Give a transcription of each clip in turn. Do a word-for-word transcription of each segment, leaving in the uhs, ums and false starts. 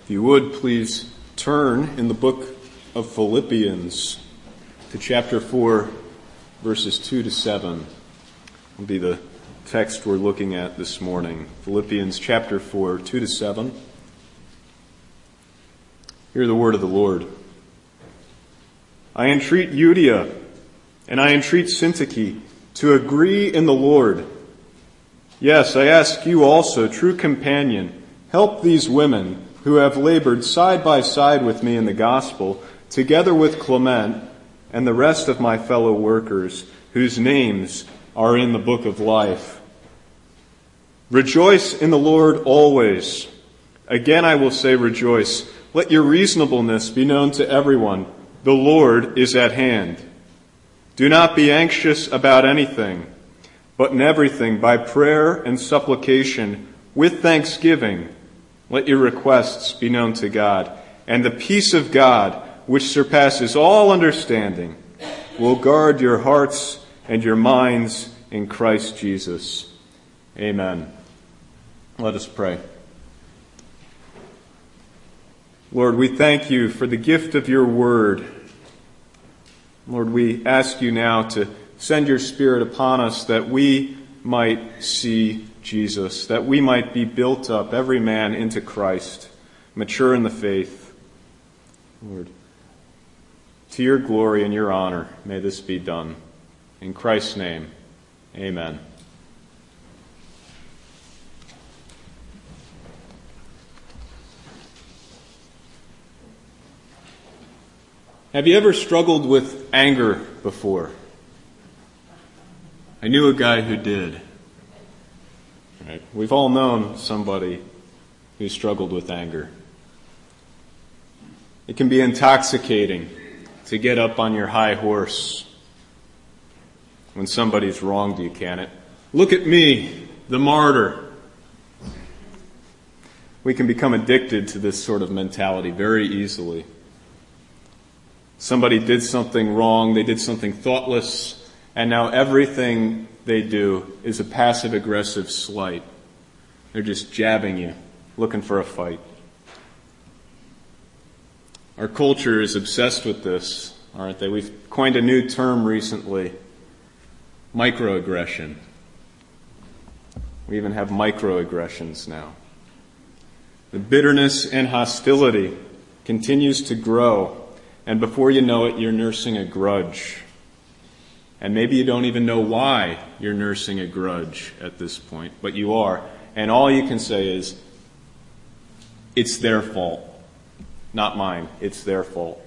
If you would, please turn in the book of Philippians to chapter four, verses two to seven. Will be the text we're looking at this morning. Philippians chapter four, two to seven. Hear the word of the Lord. I entreat Euodia and I entreat Syntyche to agree in the Lord. Yes, I ask you also, true companion, help these women who have labored side by side with me in the gospel, together with Clement and the rest of my fellow workers, whose names are in the book of life. Rejoice in the Lord always. Again I will say rejoice. Let your reasonableness be known to everyone. The Lord is at hand. Do not be anxious about anything, but in everything by prayer and supplication with thanksgiving, let your requests be known to God, and the peace of God, which surpasses all understanding, will guard your hearts and your minds in Christ Jesus. Amen. Let us pray. Lord, we thank you for the gift of your word. Lord, we ask you now to send your Spirit upon us that we might see Jesus, that we might be built up, every man into Christ, mature in the faith. Lord, to your glory and your honor, may this be done. In Christ's name, amen. Have you ever struggled with anger before? I knew a guy who did. Right? We've all known somebody who struggled with anger. It can be intoxicating to get up on your high horse when somebody's wronged you, can it? Look at me, the martyr. We can become addicted to this sort of mentality very easily. Somebody did something wrong, they did something thoughtless, and now everything they do is a passive-aggressive slight. They're just jabbing you, looking for a fight. Our culture is obsessed with this, aren't they? We've coined a new term recently, microaggression. We even have microaggressions now. The bitterness and hostility continues to grow, and before you know it, you're nursing a grudge. And maybe you don't even know why you're nursing a grudge at this point, but you are. And all you can say is, it's their fault. Not mine. It's their fault.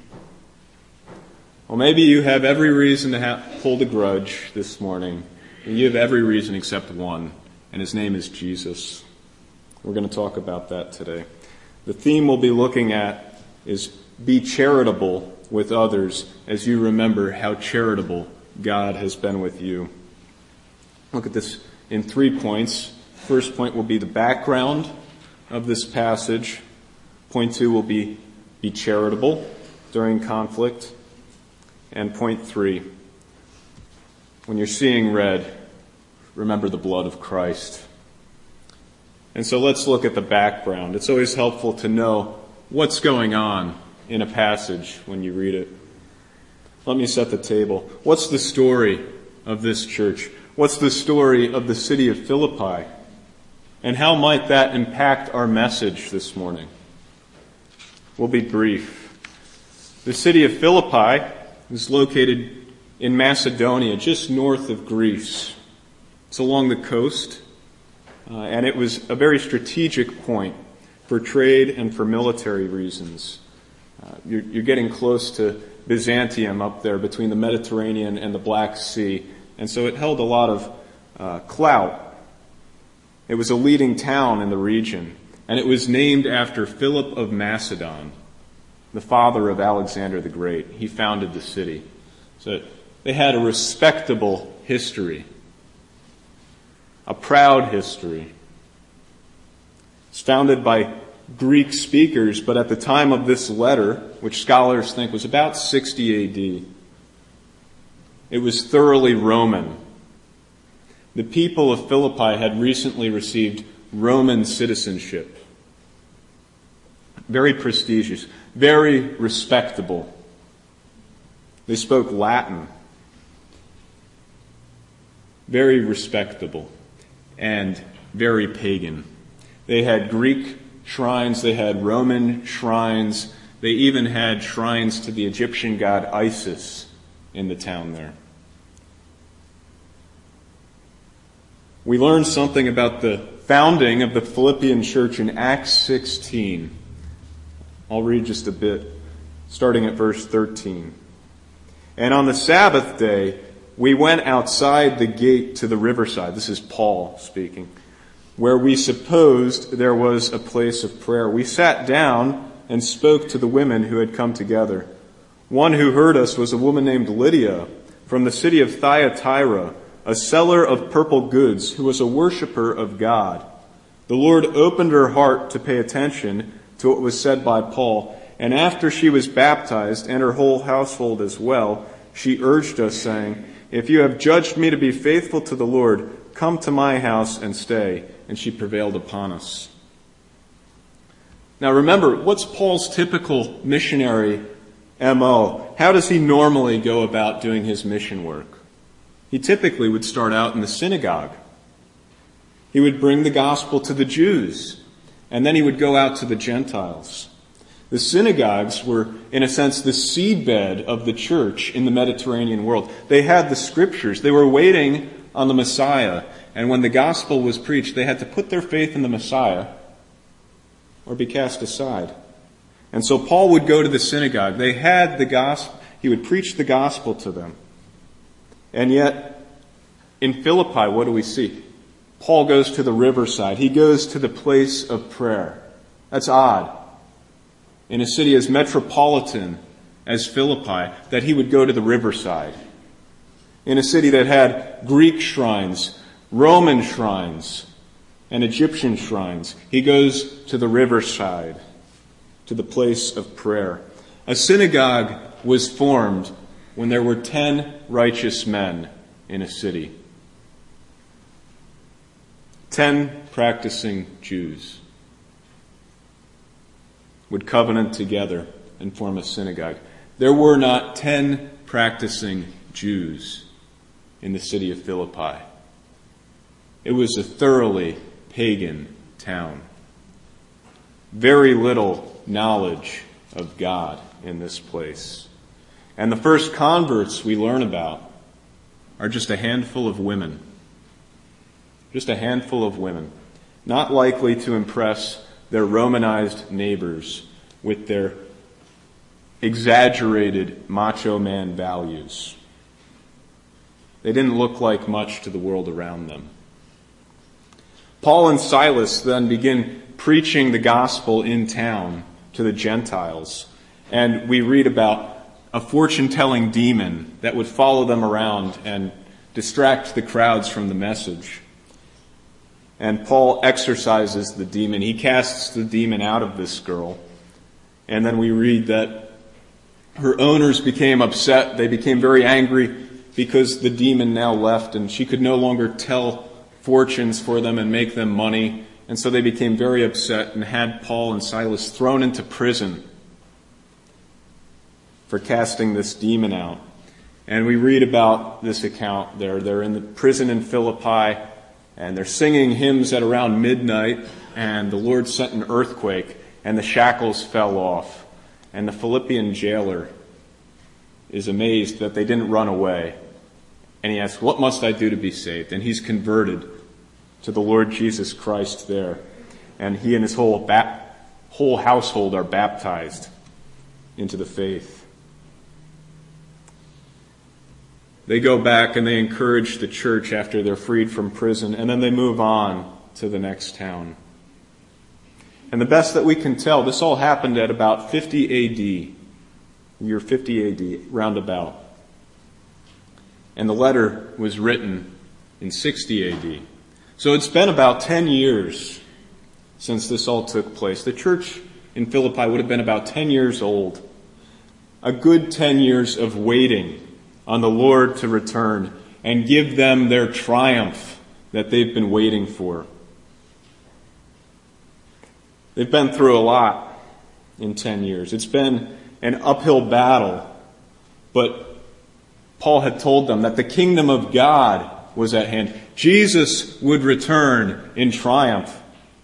Well, maybe you have every reason to have, hold a grudge this morning. And you have every reason except one, and his name is Jesus. We're going to talk about that today. The theme we'll be looking at is be charitable with others as you remember how charitable God has been with you. Look at this in three points. First point will be the background of this passage. Point two will be be charitable during conflict. And point three, when you're seeing red, remember the blood of Christ. And so let's look at the background. It's always helpful to know what's going on in a passage when you read it. Let me set the table. What's the story of this church? What's the story of the city of Philippi? And how might that impact our message this morning? We'll be brief. The city of Philippi is located in Macedonia, just north of Greece. It's along the coast, uh, and it was a very strategic point for trade and for military reasons. Uh, you're, you're getting close to Byzantium up there between the Mediterranean and the Black Sea. And so it held a lot of uh, clout. It was a leading town in the region. And it was named after Philip of Macedon, the father of Alexander the Great. He founded the city. So they had a respectable history, a proud history. It's founded by Greek speakers, but at the time of this letter, which scholars think was about sixty A D, it was thoroughly Roman. The people of Philippi had recently received Roman citizenship. very prestigious, very respectable. They spoke Latin. Very respectable and very pagan. They had Greek shrines, they had Roman shrines, they even had shrines to the Egyptian god Isis in the town there. We learn something about the founding of the Philippian church in Acts sixteen. I'll read just a bit, starting at verse thirteen. And on the Sabbath day, we went outside the gate to the riverside. This is Paul speaking. Where we supposed there was a place of prayer. We sat down and spoke to the women who had come together. One who heard us was a woman named Lydia from the city of Thyatira, a seller of purple goods who was a worshiper of God. The Lord opened her heart to pay attention to what was said by Paul, and after she was baptized, and her whole household as well, she urged us, saying, "If you have judged me to be faithful to the Lord, come to my house and stay." And she prevailed upon us. Now remember, what's Paul's typical missionary M O? How does he normally go about doing his mission work? He typically would start out in the synagogue. He would bring the gospel to the Jews, and then he would go out to the Gentiles. The synagogues were, in a sense, the seedbed of the church in the Mediterranean world. They had the scriptures. They were waiting on the Messiah. And when the gospel was preached, they had to put their faith in the Messiah or be cast aside. And so Paul would go to the synagogue. They had the gospel. He would preach the gospel to them. And yet, in Philippi, what do we see? Paul goes to the riverside. He goes to the place of prayer. That's odd. In a city as metropolitan as Philippi, that he would go to the riverside. In a city that had Greek shrines, Roman shrines, and Egyptian shrines, he goes to the riverside, to the place of prayer. A synagogue was formed when there were ten righteous men in a city. Ten practicing Jews would covenant together and form a synagogue. There were not ten practicing Jews in the city of Philippi. It was a thoroughly pagan town. Very little knowledge of God in this place. And the first converts we learn about are just a handful of women. Just a handful of women, not likely to impress their Romanized neighbors with their exaggerated macho man values. They didn't look like much to the world around them. Paul and Silas then begin preaching the gospel in town to the Gentiles. And we read about a fortune-telling demon that would follow them around and distract the crowds from the message. And Paul exorcises the demon. He casts the demon out of this girl. And then we read that her owners became upset. They became very angry because the demon now left and she could no longer tell fortunes for them and make them money. And so they became very upset and had Paul and Silas thrown into prison for casting this demon out. And we read about this account there. They're in the prison in Philippi, and they're singing hymns at around midnight, and the Lord sent an earthquake, and the shackles fell off. And the Philippian jailer is amazed that they didn't run away. And he asks, "What must I do to be saved?" And he's converted to the Lord Jesus Christ there. And he and his whole ba- whole household are baptized into the faith. They go back and they encourage the church after they're freed from prison, and then they move on to the next town. And the best that we can tell, this all happened at about fifty A D, year fifty A D, roundabout. And the letter was written in sixty A D. So it's been about ten years since this all took place. The church in Philippi would have been about ten years old. A good ten years of waiting on the Lord to return and give them their triumph that they've been waiting for. They've been through a lot. in ten years. It's been an uphill battle, but Paul had told them that the kingdom of God was at hand. Jesus would return in triumph.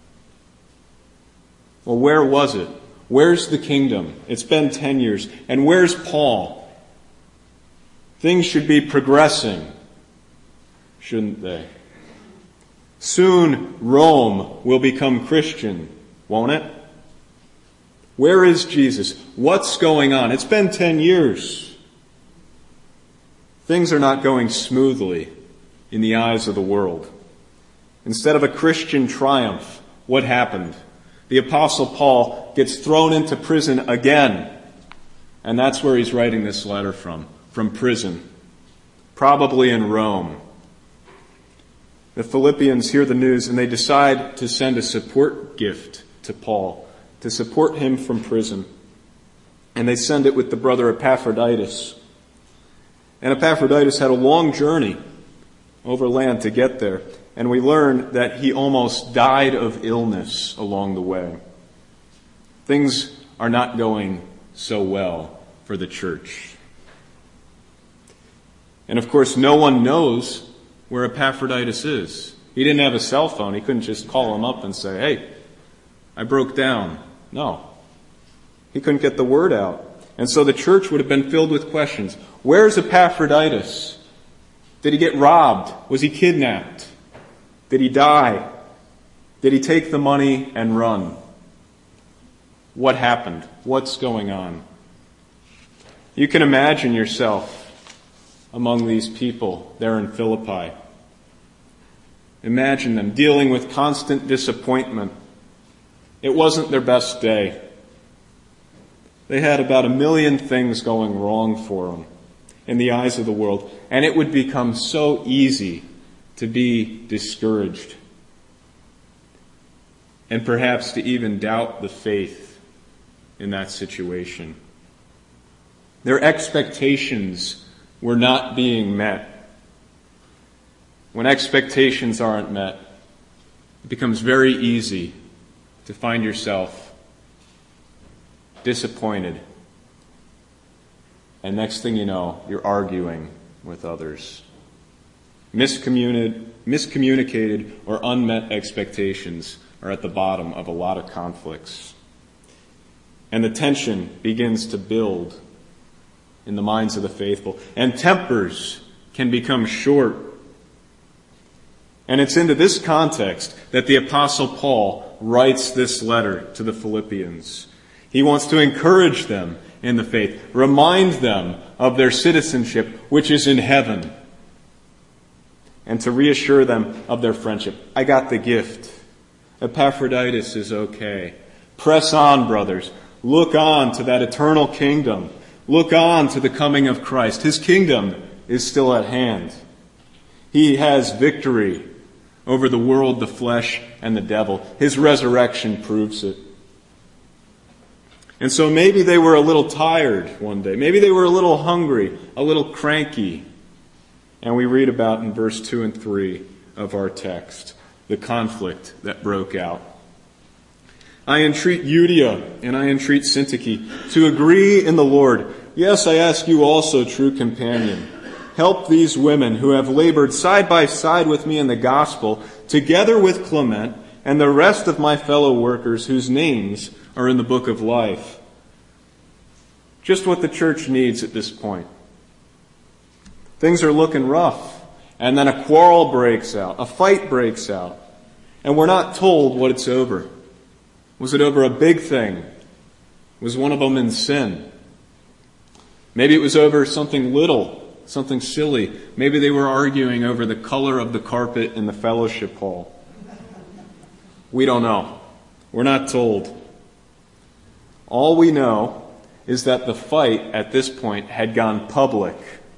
Well, where was it? Where's the kingdom? It's been ten years. And where's Paul? Things should be progressing, shouldn't they? Soon Rome will become Christian, won't it? Where is Jesus? What's going on? It's been ten years. Things are not going smoothly in the eyes of the world. Instead of a Christian triumph, what happened? The Apostle Paul gets thrown into prison again. And that's where he's writing this letter from, from prison, probably in Rome. The Philippians hear the news and they decide to send a support gift to Paul, to support him from prison. And they send it with the brother Epaphroditus. And Epaphroditus had a long journey overland to get there. And we learn that he almost died of illness along the way. Things are not going so well for the church. And of course, no one knows where Epaphroditus is. He didn't have a cell phone. He couldn't just call him up and say, hey, I broke down. No. He couldn't get the word out. And so the church would have been filled with questions. Where's Epaphroditus? Did he get robbed? Was he kidnapped? Did he die? Did he take the money and run? What happened? What's going on? You can imagine yourself among these people there in Philippi. Imagine them dealing with constant disappointment. It wasn't their best day. They had about a million things going wrong for them in the eyes of the world, and it would become so easy to be discouraged and perhaps to even doubt the faith in that situation. Their expectations were not being met. When expectations aren't met, it becomes very easy to find yourself disappointed. And next thing you know, you're arguing with others. Miscommunicated, miscommunicated or unmet expectations are at the bottom of a lot of conflicts. And the tension begins to build in the minds of the faithful. And tempers can become short. And it's into this context that the Apostle Paul writes this letter to the Philippians. He wants to encourage them in the faith, remind them of their citizenship, which is in heaven, and to reassure them of their friendship. I got the gift. Epaphroditus is okay. Press on, brothers. Look on to that eternal kingdom. Look on to the coming of Christ. His kingdom is still at hand. He has victory over the world, the flesh, and the devil. His resurrection proves it. And so maybe they were a little tired one day. Maybe they were a little hungry, a little cranky. And we read about in verse two and three of our text, the conflict that broke out. I entreat Euodia and I entreat Syntyche to agree in the Lord. Yes, I ask you also, true companion, help these women who have labored side by side with me in the gospel, together with Clement and the rest of my fellow workers whose names are in the book of life. Just what the church needs at this point. Things are looking rough, and then a quarrel breaks out, a fight breaks out, and we're not told what it's over. Was it over a big thing? Was one of them in sin? Maybe it was over something little, something silly. Maybe they were arguing over the color of the carpet in the fellowship hall. We don't know. We're not told. All we know is that the fight at this point had gone public.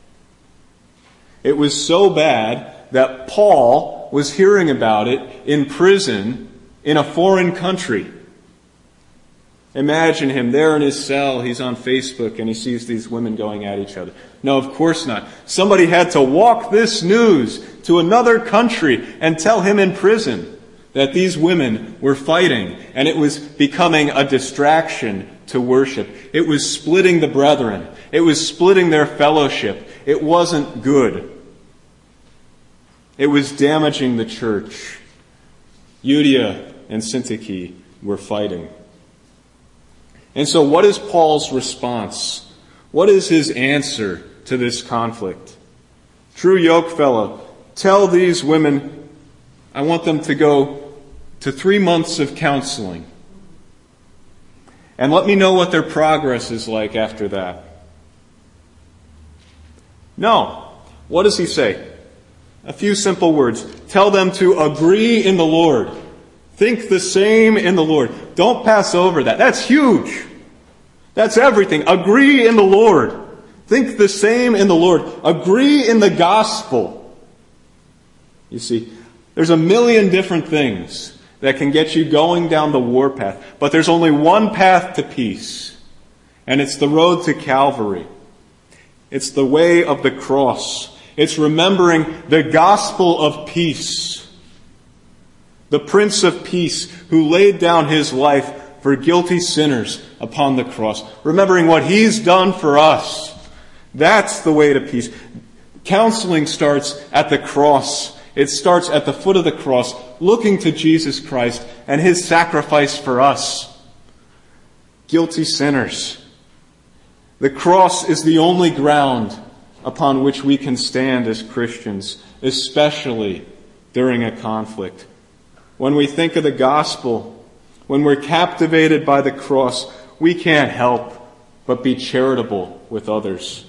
It was so bad that Paul was hearing about it in prison in a foreign country. Imagine him there in his cell, he's on Facebook and he sees these women going at each other. No, of course not. Somebody had to walk this news to another country and tell him in prison. that these women were fighting, and it was becoming a distraction to worship. It was splitting the brethren. It was splitting their fellowship. It wasn't good. It was damaging the church. Euodia and Syntyche were fighting. And so what is Paul's response? What is his answer to this conflict? True yoke fellow, tell these women, I want them to go to three months of counseling. And let me know what their progress is like after that. No. What does he say? A few simple words. Tell them to agree in the Lord. Think the same in the Lord. Don't pass over that. That's huge. That's everything. Agree in the Lord. Think the same in the Lord. Agree in the gospel. You see, there's a million different things that can get you going down the warpath. But there's only one path to peace. And it's the road to Calvary. It's the way of the cross. It's remembering the gospel of peace. The Prince of Peace who laid down his life for guilty sinners upon the cross. Remembering what he's done for us. That's the way to peace. Counseling starts at the cross. It starts at the foot of the cross, looking to Jesus Christ and his sacrifice for us. Guilty sinners. The cross is the only ground upon which we can stand as Christians, especially during a conflict. When we think of the gospel, when we're captivated by the cross, we can't help but be charitable with others.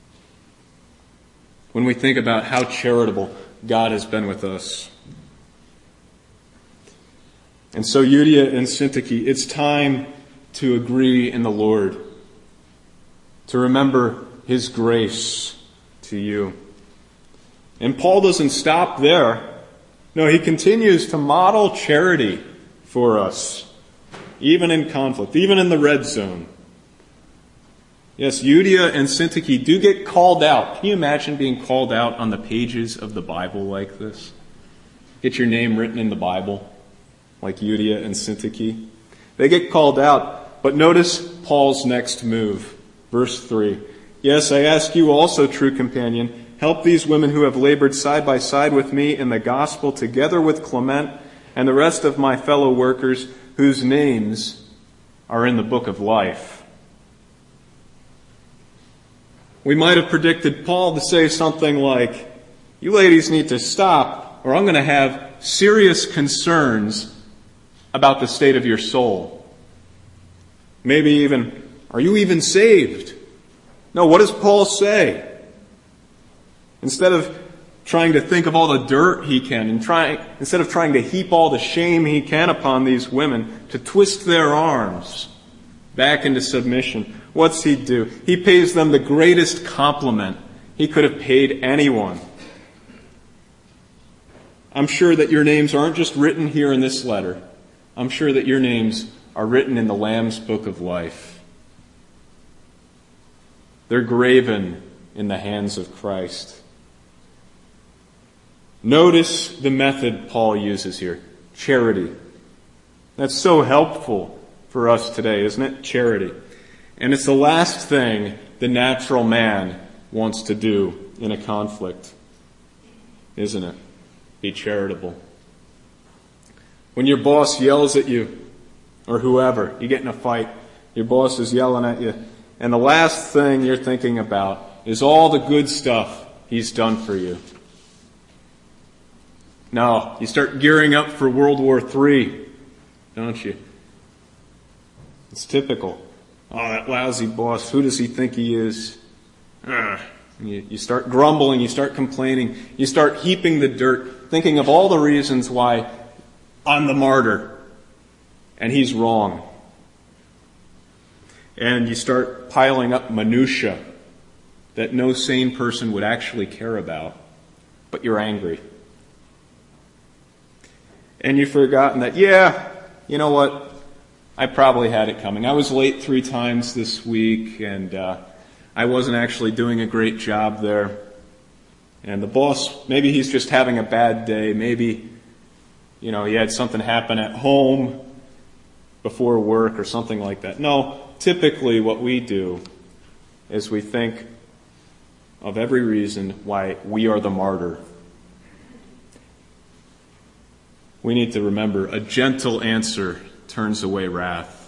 When we think about how charitable God has been with us. And so Euodia and Syntyche, it's time to agree in the Lord, to remember his grace to you. And Paul doesn't stop there. No, he continues to model charity for us, even in conflict, even in the red zone. Yes, Euodia and Syntyche do get called out. Can you imagine being called out on the pages of the Bible like this? Get your name written in the Bible, like Euodia and Syntyche. They get called out, but notice Paul's next move. Verse three. Yes, I ask you also, true companion, help these women who have labored side by side with me in the gospel, together with Clement and the rest of my fellow workers whose names are in the book of life. We might have predicted Paul to say something like, you ladies need to stop, or I'm going to have serious concerns about the state of your soul. Maybe even, are you even saved? No, what does Paul say? Instead of trying to think of all the dirt he can, and trying, instead of trying to heap all the shame he can upon these women, to twist their arms back into submission, what's he do? He pays them the greatest compliment he could have paid anyone. I'm sure that your names aren't just written here in this letter. I'm sure that your names are written in the Lamb's book of life. They're graven in the hands of Christ. Notice the method Paul uses here. Charity. That's so helpful for us today, isn't it? Charity. And it's the last thing the natural man wants to do in a conflict, isn't it? Be charitable. When your boss yells at you, or whoever, you get in a fight, your boss is yelling at you, and the last thing you're thinking about is all the good stuff he's done for you. No, you start gearing up for World War Three, don't you? It's typical. Oh, that lousy boss, who does he think he is? Ugh. You, you start grumbling, you start complaining, you start heaping the dirt, thinking of all the reasons why I'm the martyr and he's wrong. And you start piling up minutia that no sane person would actually care about, but you're angry. And you've forgotten that, yeah, you know what? I probably had it coming. I was late three times this week, and uh, I wasn't actually doing a great job there. And the boss, maybe he's just having a bad day. Maybe, you know, he had something happen at home before work or something like that. No, typically what we do is we think of every reason why we are the martyr. We need to remember a gentle answer turns away wrath.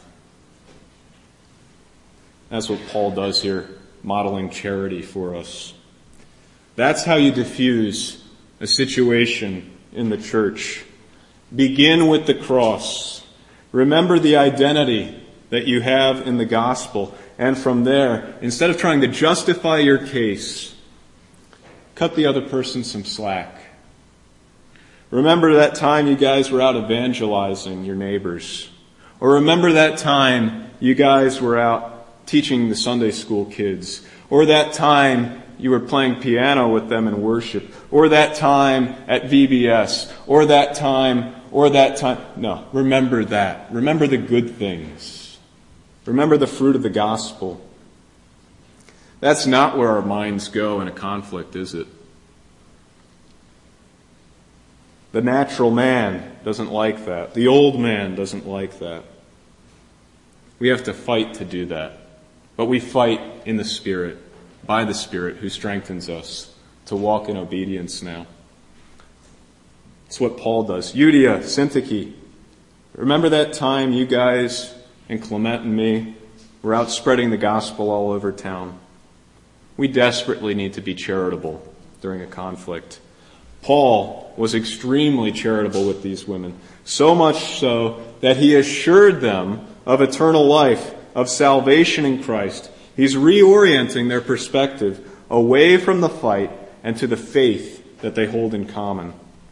That's what Paul does here, modeling charity for us. That's how you diffuse a situation in the church. Begin with the cross. Remember the identity that you have in the gospel. And from there, instead of trying to justify your case, cut the other person some slack. Remember that time you guys were out evangelizing your neighbors. Or remember that time you guys were out teaching the Sunday school kids. Or that time you were playing piano with them in worship. Or that time at V B S. Or that time, or that time. No, remember that. Remember the good things. Remember the fruit of the gospel. That's not where our minds go in a conflict, is it? The natural man doesn't like that. The old man doesn't like that. We have to fight to do that. But we fight in the Spirit, by the Spirit who strengthens us to walk in obedience now. It's what Paul does. Euodia, Syntyche, remember that time you guys and Clement and me were out spreading the gospel all over town? We desperately need to be charitable during a conflict. Paul was extremely charitable with these women, so much so that he assured them of eternal life, of salvation in Christ. He's reorienting their perspective away from the fight and to the faith that they hold in common.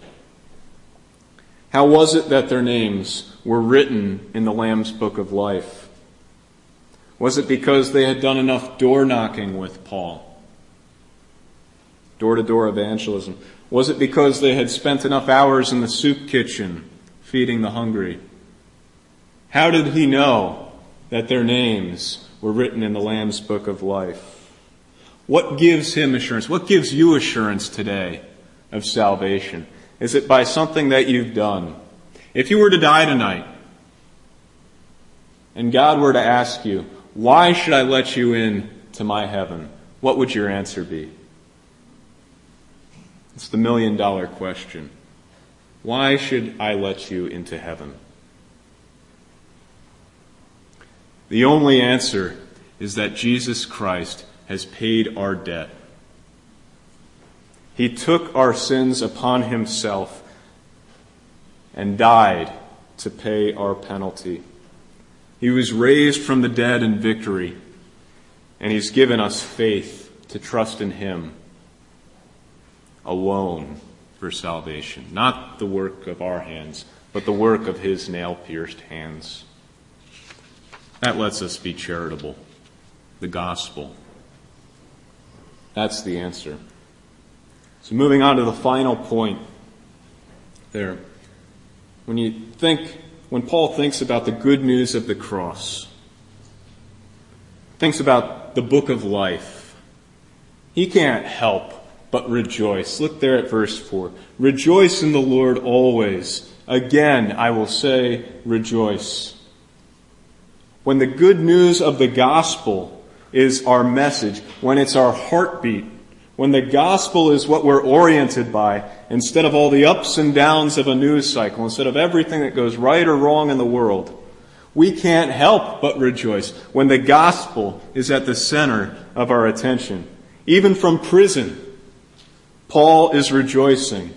How was it that their names were written in the Lamb's Book of Life? Was it because they had done enough door knocking with Paul? Door-to-door evangelism. Was it because they had spent enough hours in the soup kitchen feeding the hungry? How did he know that their names were written in the Lamb's Book of Life? What gives him assurance? What gives you assurance today of salvation? Is it by something that you've done? If you were to die tonight, and God were to ask you, why should I let you in to my heaven? What would your answer be? It's the million dollar question. Why should I let you into heaven? The only answer is that Jesus Christ has paid our debt. He took our sins upon himself and died to pay our penalty. He was raised from the dead in victory, and he's given us faith to trust in him alone for salvation. Not the work of our hands, but the work of his nail-pierced hands. That lets us be charitable. The gospel. That's the answer. So moving on to the final point there. When you think, when Paul thinks about the good news of the cross, thinks about the book of life, he can't help but rejoice. Look there at verse four. Rejoice in the Lord always. Again, I will say, rejoice. When the good news of the gospel is our message, when it's our heartbeat, when the gospel is what we're oriented by, instead of all the ups and downs of a news cycle, instead of everything that goes right or wrong in the world, we can't help but rejoice when the gospel is at the center of our attention. Even from prison, Paul is rejoicing.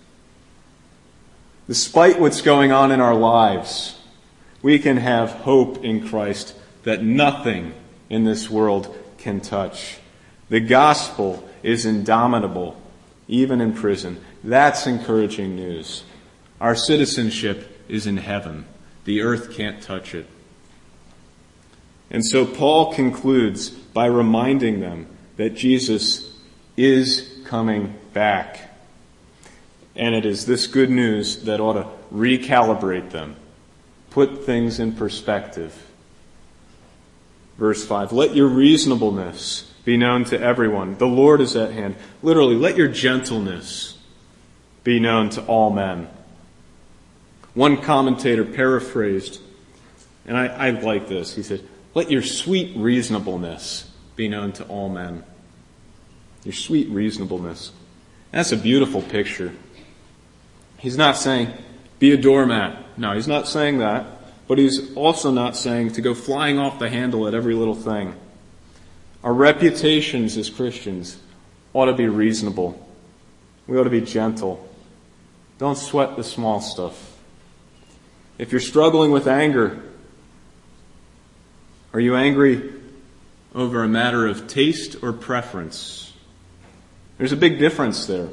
Despite what's going on in our lives, we can have hope in Christ that nothing in this world can touch. The gospel is indomitable, even in prison. That's encouraging news. Our citizenship is in heaven. The earth can't touch it. And so Paul concludes by reminding them that Jesus is coming back. And it is this good news that ought to recalibrate them, put things in perspective. Verse five, let your reasonableness be known to everyone. The Lord is at hand. Literally, let your gentleness be known to all men. One commentator paraphrased, and I, I like this. He said, "Let your sweet reasonableness be known to all men." Your sweet reasonableness. That's a beautiful picture. He's not saying, be a doormat. No, he's not saying that. But he's also not saying to go flying off the handle at every little thing. Our reputations as Christians ought to be reasonable. We ought to be gentle. Don't sweat the small stuff. If you're struggling with anger, are you angry over a matter of taste or preference? There's a big difference there.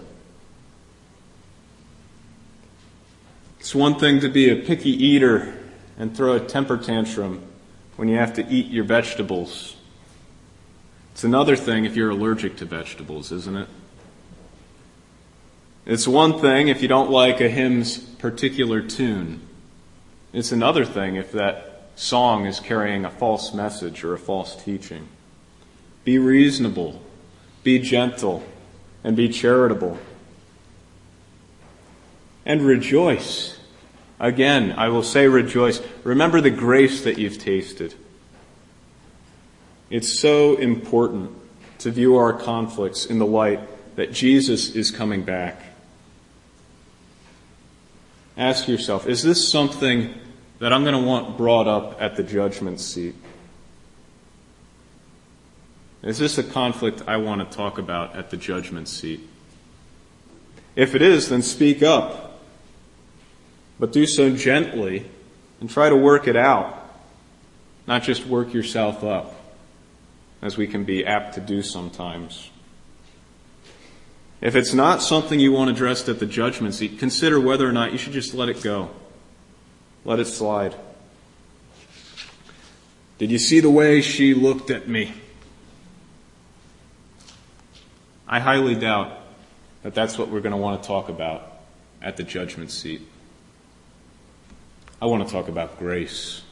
It's one thing to be a picky eater and throw a temper tantrum when you have to eat your vegetables. It's another thing if you're allergic to vegetables, isn't it? It's one thing if you don't like a hymn's particular tune. It's another thing if that song is carrying a false message or a false teaching. Be reasonable, be gentle, and be charitable. And rejoice. Again, I will say rejoice. Remember the grace that you've tasted. It's so important to view our conflicts in the light that Jesus is coming back. Ask yourself, is this something that I'm going to want brought up at the judgment seat? Is this a conflict I want to talk about at the judgment seat? If it is, then speak up. But do so gently and try to work it out. Not just work yourself up, as we can be apt to do sometimes. If it's not something you want addressed at the judgment seat, consider whether or not you should just let it go. Let it slide. Did you see the way she looked at me? I highly doubt that that's what we're going to want to talk about at the judgment seat. I want to talk about grace.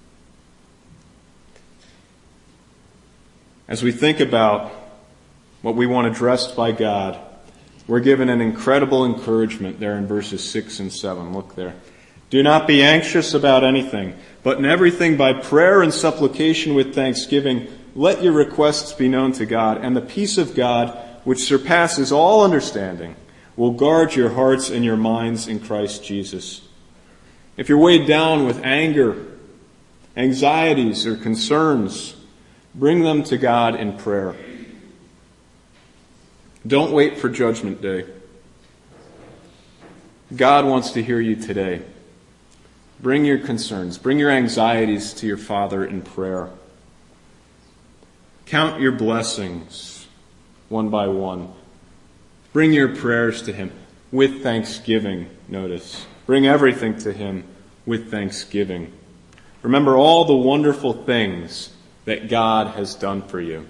As we think about what we want addressed by God, we're given an incredible encouragement there in verses six and seven. Look there. Do not be anxious about anything, but in everything by prayer and supplication with thanksgiving, let your requests be known to God, and the peace of God, which surpasses all understanding, will guard your hearts and your minds in Christ Jesus. If you're weighed down with anger, anxieties, or concerns, bring them to God in prayer. Don't wait for Judgment Day. God wants to hear you today. Bring your concerns, bring your anxieties to your Father in prayer. Count your blessings one by one. Bring your prayers to Him with thanksgiving, notice. Bring everything to Him with thanksgiving. Remember all the wonderful things that God has done for you.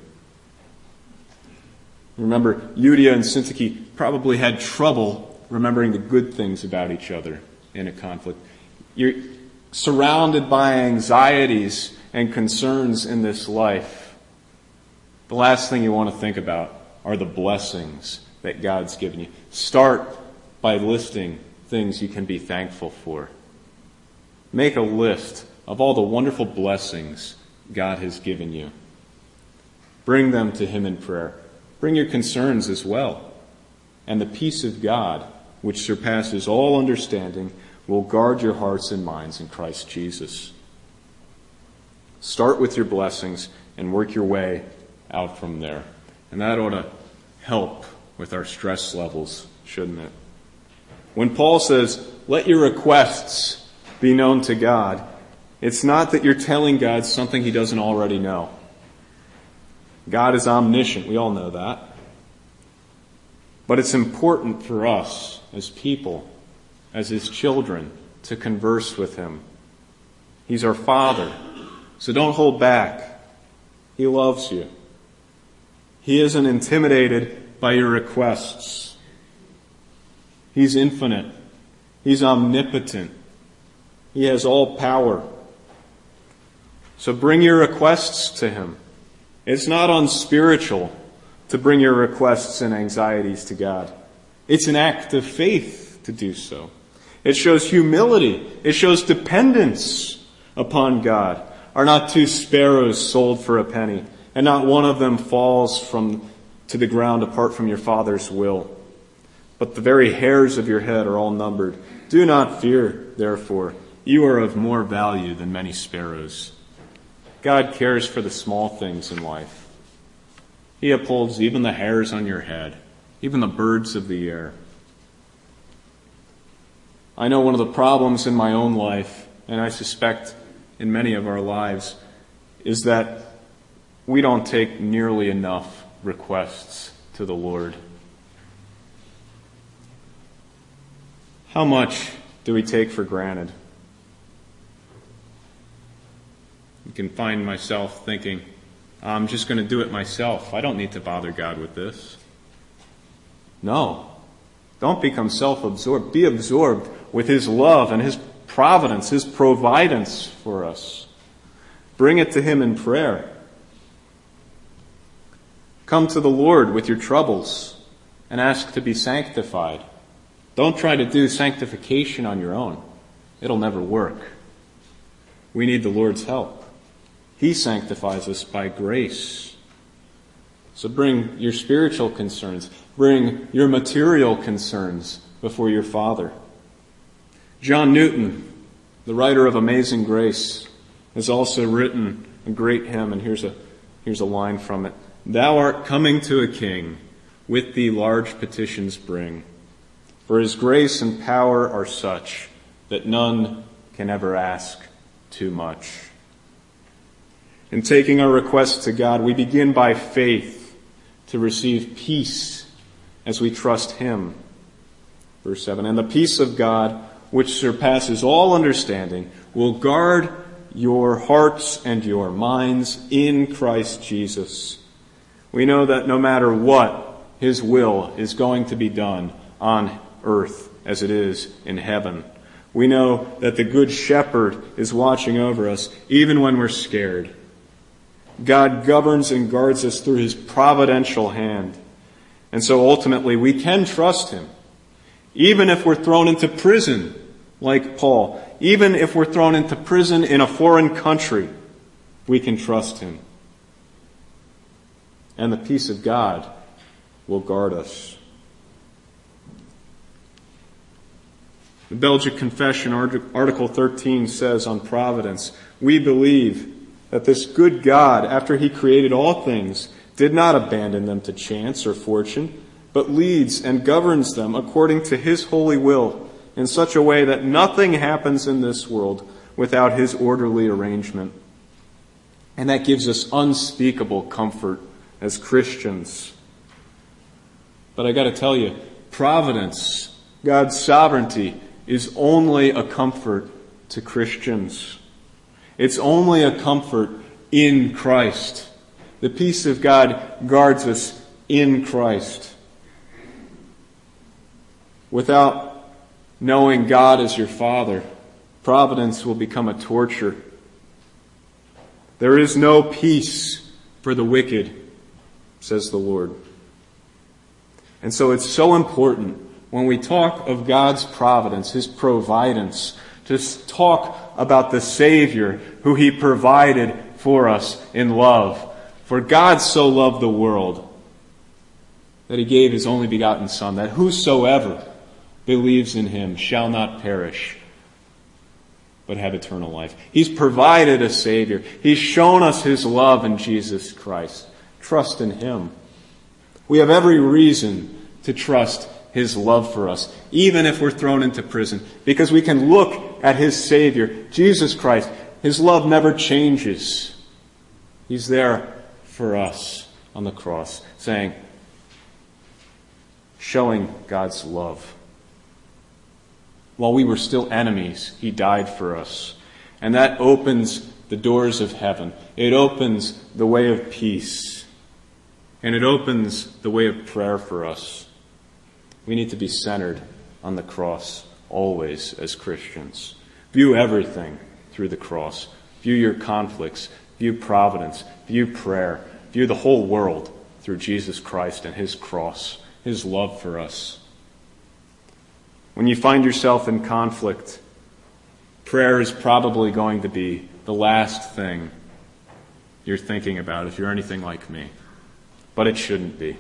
Remember, Euodia and Syntyche probably had trouble remembering the good things about each other in a conflict. You're surrounded by anxieties and concerns in this life. The last thing you want to think about are the blessings that God's given you. Start by listing things you can be thankful for. Make a list of all the wonderful blessings God has given you. Bring them to Him in prayer. Bring your concerns as well. And the peace of God, which surpasses all understanding, will guard your hearts and minds in Christ Jesus. Start with your blessings and work your way out from there. And that ought to help with our stress levels, shouldn't it? When Paul says, let your requests be known to God, it's not that you're telling God something He doesn't already know. God is omniscient. We all know that. But it's important for us as people, as His children, to converse with Him. He's our Father. So don't hold back. He loves you. He isn't intimidated by your requests. He's infinite. He's omnipotent. He has all power. So bring your requests to Him. It's not unspiritual to bring your requests and anxieties to God. It's an act of faith to do so. It shows humility. It shows dependence upon God. Are not two sparrows sold for a penny, and not one of them falls from to the ground apart from your Father's will? But the very hairs of your head are all numbered. Do not fear, therefore. You are of more value than many sparrows. God cares for the small things in life. He upholds even the hairs on your head, even the birds of the air. I know one of the problems in my own life, and I suspect in many of our lives, is that we don't take nearly enough requests to the Lord. How much do we take for granted? You can find myself thinking, I'm just going to do it myself. I don't need to bother God with this. No. Don't become self-absorbed. Be absorbed with His love and His providence, His providence for us. Bring it to Him in prayer. Come to the Lord with your troubles and ask to be sanctified. Don't try to do sanctification on your own. It'll never work. We need the Lord's help. He sanctifies us by grace. So bring your spiritual concerns, bring your material concerns before your Father. John Newton, the writer of Amazing Grace, has also written a great hymn, and here's a, here's a line from it. Thou art coming to a king, with thee large petitions bring. For His grace and power are such that none can ever ask too much. In taking our requests to God, we begin by faith to receive peace as we trust Him. Verse seven, and the peace of God, which surpasses all understanding, will guard your hearts and your minds in Christ Jesus. We know that no matter what, His will is going to be done on earth as it is in heaven. We know that the Good Shepherd is watching over us even when we're scared. God governs and guards us through His providential hand. And so ultimately we can trust Him. Even if we're thrown into prison, like Paul, even if we're thrown into prison in a foreign country, we can trust Him. And the peace of God will guard us. The Belgic Confession, Article thirteen, says on providence, we believe that this good God, after He created all things, did not abandon them to chance or fortune, but leads and governs them according to His holy will in such a way that nothing happens in this world without His orderly arrangement. And that gives us unspeakable comfort as Christians. But I got to tell you, providence, God's sovereignty, is only a comfort to Christians. It's only a comfort in Christ. The peace of God guards us in Christ. Without knowing God as your Father, providence will become a torture. There is no peace for the wicked, says the Lord. And so it's so important when we talk of God's providence, His providence, to talk about the Savior who He provided for us in love. For God so loved the world that He gave His only begotten Son, that whosoever believes in Him shall not perish, but have eternal life. He's provided a Savior. He's shown us His love in Jesus Christ. Trust in Him. We have every reason to trust His love for us, even if we're thrown into prison, because we can look at His Savior, Jesus Christ. His love never changes. He's there for us on the cross, saying, showing God's love. While we were still enemies, He died for us. And that opens the doors of heaven. It opens the way of peace. And it opens the way of prayer for us. We need to be centered on the cross always as Christians. View everything through the cross. View your conflicts. View providence. View prayer. View the whole world through Jesus Christ and His cross, His love for us. When you find yourself in conflict, prayer is probably going to be the last thing you're thinking about if you're anything like me. But it shouldn't be.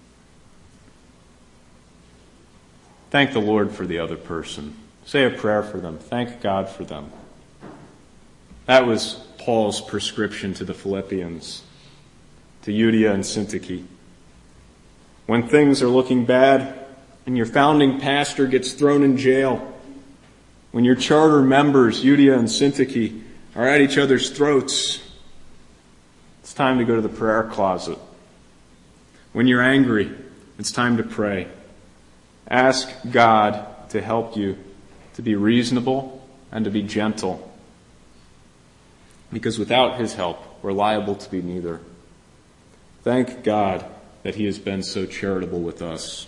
Thank the Lord for the other person. Say a prayer for them. Thank God for them. That was Paul's prescription to the Philippians, to Euodia and Syntyche. When things are looking bad and your founding pastor gets thrown in jail, when your charter members, Euodia and Syntyche, are at each other's throats, it's time to go to the prayer closet. When you're angry, it's time to pray. Ask God to help you to be reasonable and to be gentle. Because without His help, we're liable to be neither. Thank God that He has been so charitable with us.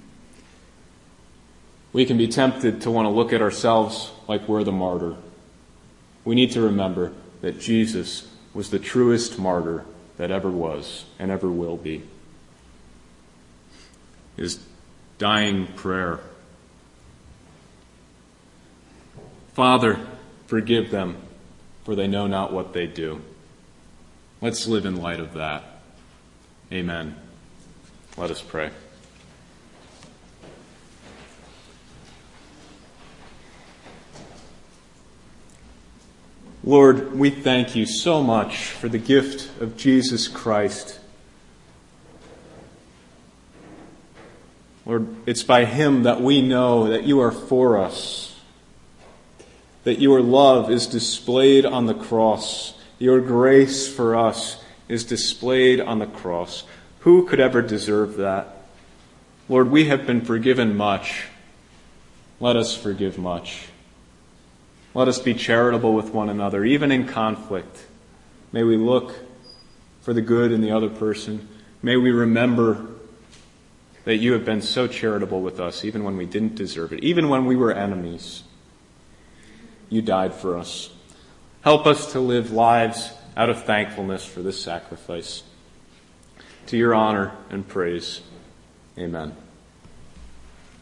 We can be tempted to want to look at ourselves like we're the martyr. We need to remember that Jesus was the truest martyr that ever was and ever will be. His dying prayer. Father, forgive them, for they know not what they do. Let's live in light of that. Amen. Let us pray. Lord, we thank you so much for the gift of Jesus Christ. Lord, it's by Him that we know that you are for us, that your love is displayed on the cross, your grace for us is displayed on the cross. Who could ever deserve that? Lord, we have been forgiven much. Let us forgive much. Let us be charitable with one another, even in conflict. May we look for the good in the other person. May we remember that you have been so charitable with us, even when we didn't deserve it, even when we were enemies. You died for us. Help us to live lives out of thankfulness for this sacrifice. To your honor and praise. Amen.